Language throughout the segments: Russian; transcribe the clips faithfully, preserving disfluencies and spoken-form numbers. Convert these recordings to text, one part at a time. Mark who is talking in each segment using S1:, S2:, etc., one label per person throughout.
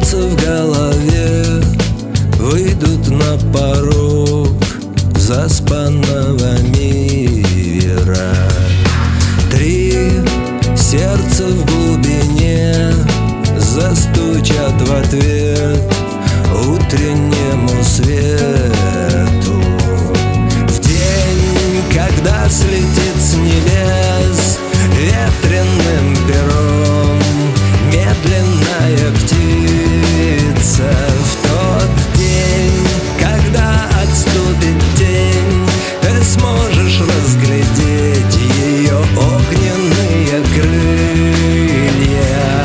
S1: солнце в голове выйдут на порог заспанного мира. Три сердца в глубине застучат в ответ утреннему свету. В день, когда слетит с небес ветреным пером медленная птица, в тот день, когда отступит тень, ты сможешь разглядеть ее огненные крылья.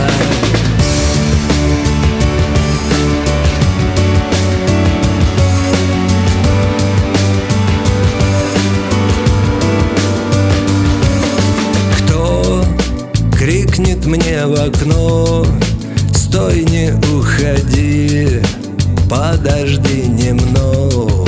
S1: Кто крикнет мне в окно: стой, не уходи, подожди немного.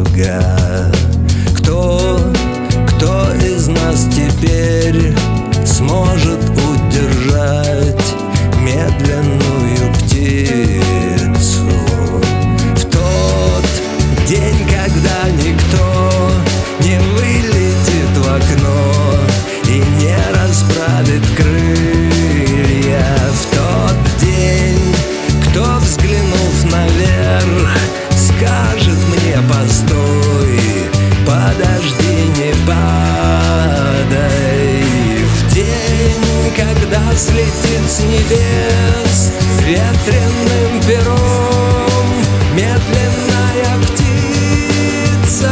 S1: Кто, кто из нас теперь сможет удержать медленную птицу? В тот день, когда никто не вылетит в окно и не расправит крылья. В тот день, кто, взглянув наверх, скажет мне: постой, подожди, не падай. В день, когда слетит с небес ветреным пером медленная птица.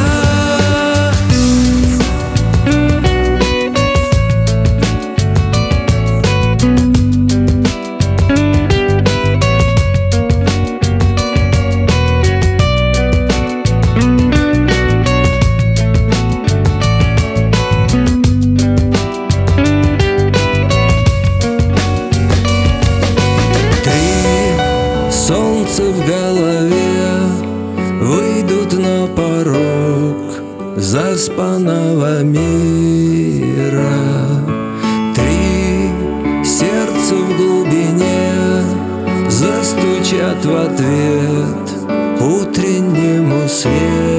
S1: Солнце в голове выйдут на порог заспанного мира. Три сердца в глубине застучат в ответ утреннему свету.